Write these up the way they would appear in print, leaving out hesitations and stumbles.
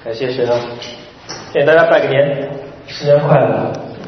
感谢神啊！给大家拜个年，新年快乐！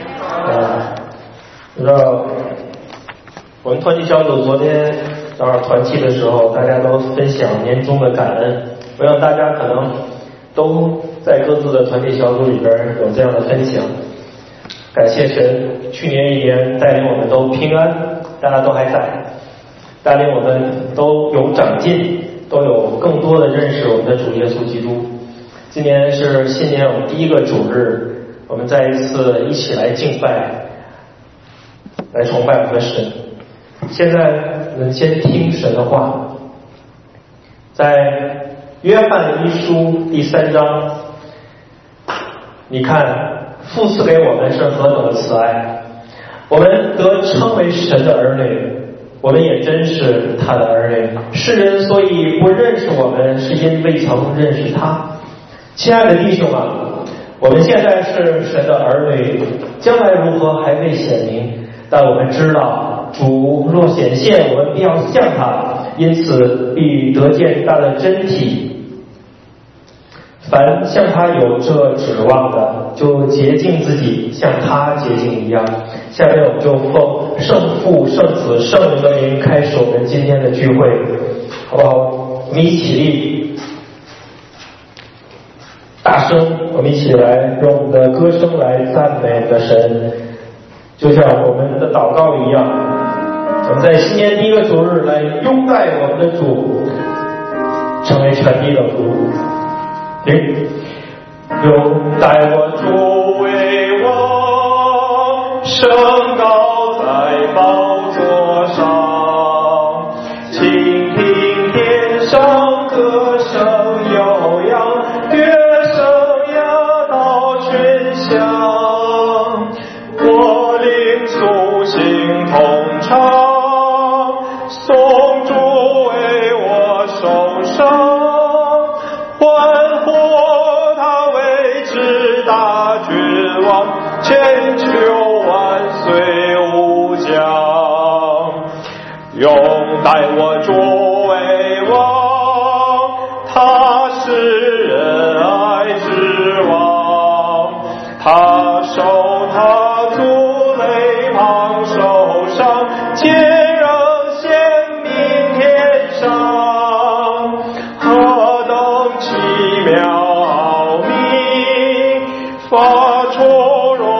不知道我们团契小组昨天早上团契的时候，大家都分享年终的感恩。我想大家可能都在各自的团契小组里边有这样的分享。感谢神，去年一年带领我们都平安，大家都还在，带领我们都有长进，都有更多的认识我们的主耶稣基督。今年是新年我们第一个主日，我们再一次一起来敬拜，来崇拜我们的神。现在我们先听神的话，在约翰一书第3章，你看父赐给我们是何等的慈爱，我们得称为神的儿女，我们也真是他的儿女。世人所以不认识我们，是因未曾认识他。亲爱的弟兄啊，我们现在是神的儿女，将来如何还未显明，但我们知道主若显现，我们必要像他，因此必得见他的真体。凡像他有这指望的，就洁净自己，像他洁净一样。下面我们就奉圣父、圣子、圣灵的名开始我们今天的聚会，好不好？我们一起立，大声，我们一起来用我们的歌声来赞美我们的神，就像我们的祷告一样。我们在新年第一个主日来拥戴我们的主，成为全地的主。拥戴我主为王，升高在宝座上，倾听天上歌声悠扬，乐声呀到群响，我领苏醒同唱，颂主为我受伤。千秋万岁无疆，拥戴我主为王，他是仁爱之王，他受他族累旁受伤，坚韧显明天上，何等奇妙奥秘，发出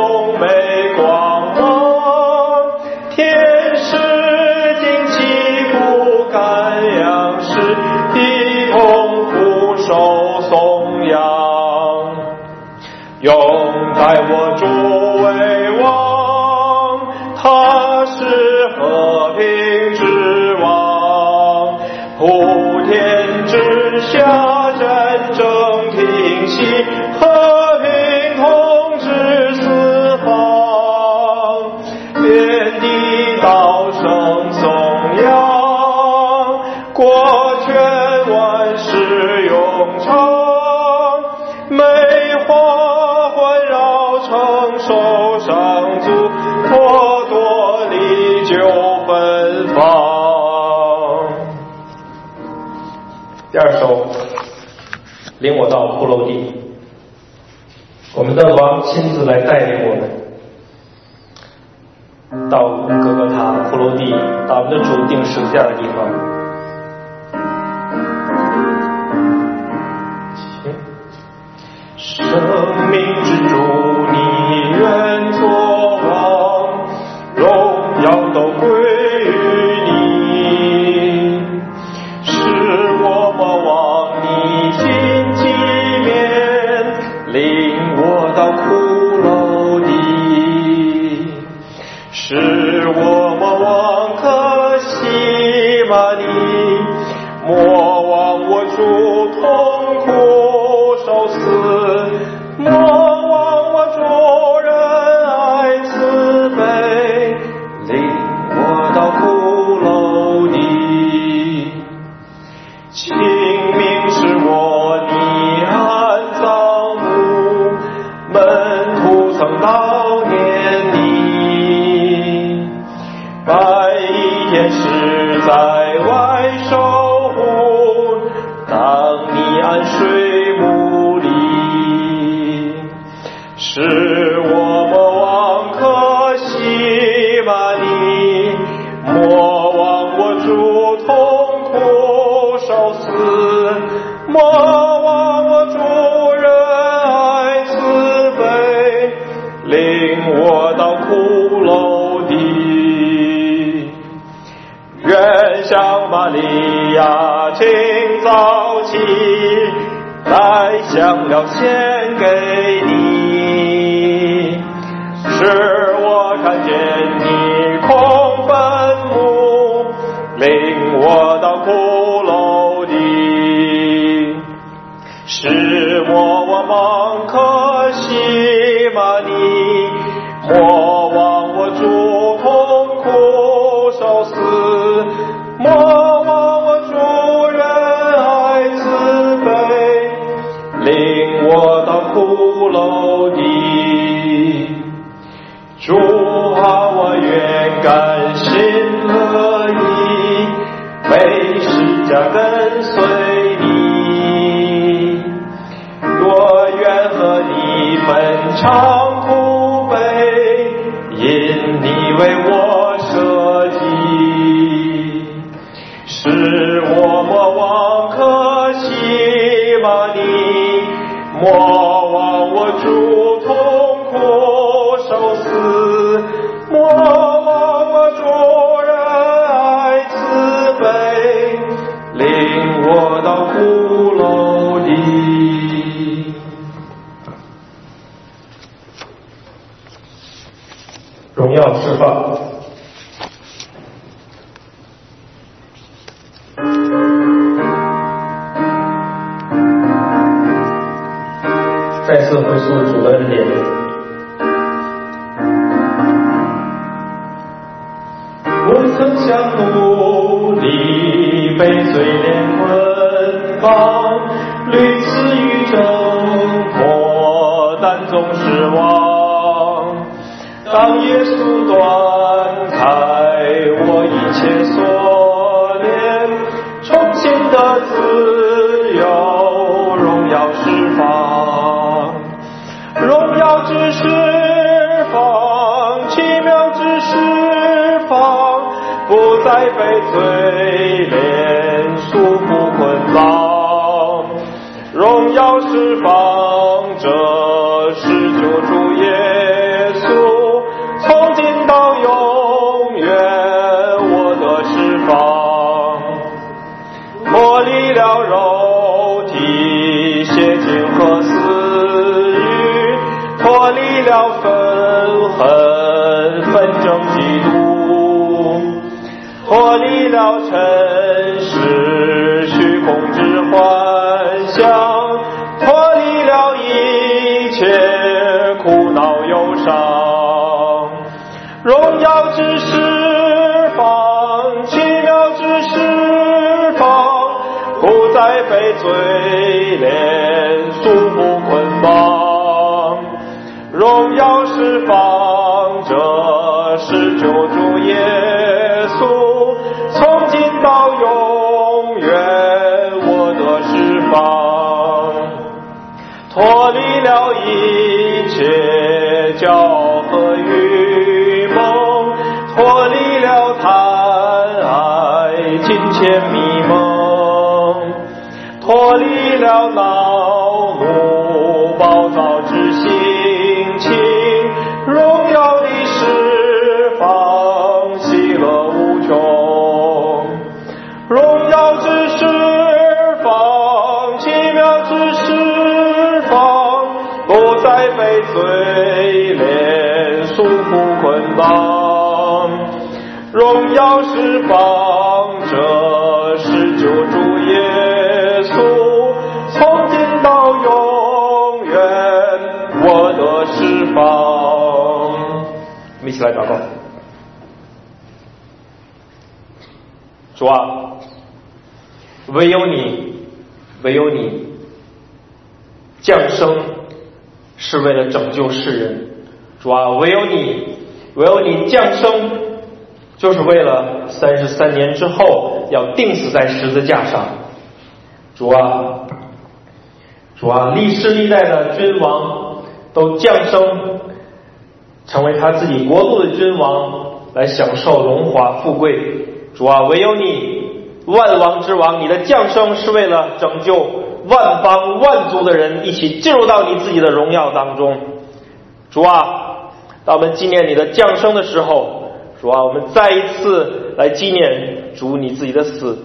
拥戴我主为王，他是和平之王，普天之下真正停息，和平统治四方，遍地道声颂扬，国权万世永昌，美华环绕承受上主，多多历久芬芳。第二首，领我到骷髅地，我们的王亲自来带领我们到哥哥塔骷髅地，到我们的主定十字架的地方。生命之主，你愿作王，荣耀都归于你。是我们往你心纪面，领我到骷髅地。是我们往可西玛尼，莫忘我主痛苦受死，莫忘我主仁爱慈悲，领我到骷髅地。清明是我的安葬墓，门玛利亚，请早起来，香料献给你，使我看见你空坟墓，领我到骷髅地，使我蒙可西玛尼，莫忘我主痛苦受死，莫忘我主仁爱慈悲，领我到骷髅地。主啊，我愿甘心乐意，为十架跟随你，我愿和你分尝苦悲，因你为我舍己，使我莫忘可西玛尼，莫忘我主痛苦受死，莫忘我主仁爱慈悲，领我到骷髅地。 荣耀释放。再次回溯主的恩典。 我曾想努力被罪孽捆绑，屡次与挣脱，但总失望。当耶稣断开我一切锁链，重新的自由，荣耀释放，荣耀之释放，奇妙之释放，不再被罪链束缚捆绑，荣耀释放，这是救主耶稣，从今到永远我的释放，脱离了肉体邪情和私欲，脱离了愤恨纷争嫉妒，脱离了尘世虚空之幻想，脱离了一切苦恼忧伤，荣耀之释放，奇妙之释放，不再被罪链束缚捆绑，荣耀释放，这是救主耶稣，从今到永远我的释放，脱离了一切骄傲和愚蒙，脱离了贪爱金钱迷蒙，脱离了恼怒暴躁之心情，荣耀的释放，喜乐无穷，荣耀之释放，奇妙之释放，不再被罪链束缚捆绑，荣耀释放，这是救主耶稣，从今到永远我的释放。 我们一起来祷告。主啊，唯有你，唯有你降生是为了拯救世人。主啊，唯有你，唯有你降生就是为了33年之后要钉死在十字架上。主啊，主啊，历世历代的君王都降生成为他自己国度的君王，来享受荣华富贵。主啊，唯有你万王之王，你的降生是为了拯救万邦万族的人一起进入到你自己的荣耀当中。主啊，当我们纪念你的降生的时候，主啊，我们再一次来纪念主你自己的死，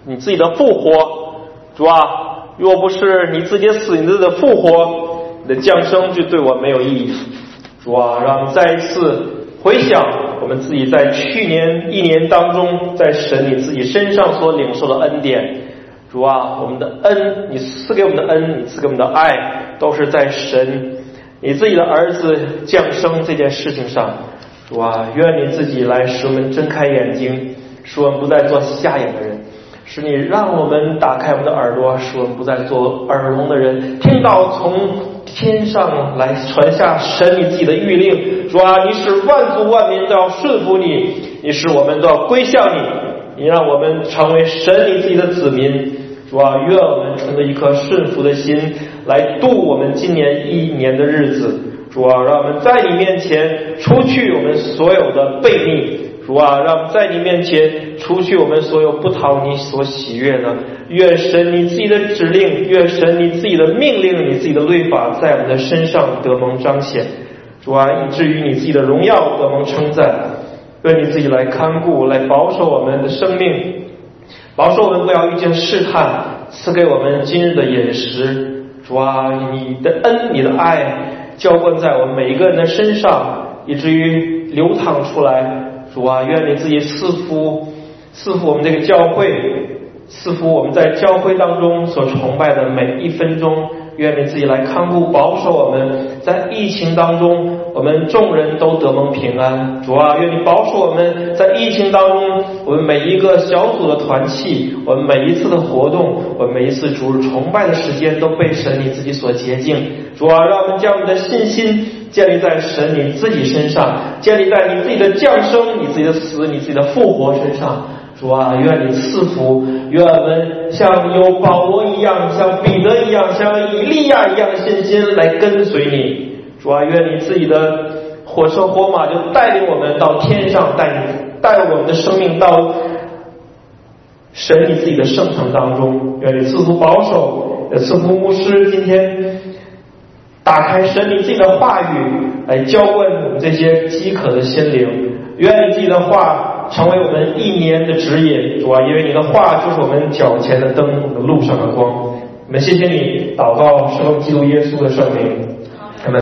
你自己的复活，主啊，若不是你自己死，你自己的复活，你的降生就对我没有意义。主啊，让我们再一次回想我们自己在去年一年当中，在神你自己身上所领受的恩典。主啊，我们的恩，你赐给我们的恩，你赐给我们的爱，都是在神你自己的儿子降生这件事情上。主啊，愿你自己来使我们睁开眼睛，使我们不再做瞎眼的人，使你让我们打开我们的耳朵，使我们不再做耳聋的人，听到从天上来传下神你自己的谕令。主啊，你使万族万民都要顺服你，你使我们都要归向你，你让我们成为神你自己的子民。主啊，愿我们存着一颗顺服的心来度我们今年一年的日子。主啊，让我们在你面前除去我们所有的悖逆。主啊，让我们在你面前除去我们所有不讨你所喜悦的。愿神你自己的指令，愿神你自己的命令，你自己的律法在我们的身上得蒙彰显。主啊，以至于你自己的荣耀得蒙称赞。愿你自己来看顾，来保守我们的生命，保守我们不要遇见试探，赐给我们今日的饮食。主啊，你的恩，你的爱浇灌在我们每一个人的身上，以至于流淌出来。主啊，愿你自己赐福我们这个教会，赐福我们在教会当中所崇拜的每一分钟。愿你自己来看顾保守我们，在疫情当中我们众人都得蒙平安。主啊，愿你保守我们在疫情当中，我们每一个小组的团契，我们每一次的活动，我们每一次主日崇拜的时间都被神你自己所洁净。主啊，让我们将你的信心建立在神你自己身上，建立在你自己的降生，你自己的死，你自己的复活身上。主啊，愿你赐福，愿我们像有保罗一样，像彼得一样，像以利亚一样的信心来跟随你。主啊，愿你自己的火车火马就带领我们到天上，带我们的生命到神你自己的圣城当中。愿你赐福保守，也赐福牧师今天打开神你自己的话语来浇灌我们这些饥渴的心灵。愿你自己的话成为我们一年的指引。主啊，因为你的话就是我们脚前的灯，我们路上的光。我们谢谢你，祷告是奉基督耶稣的圣名。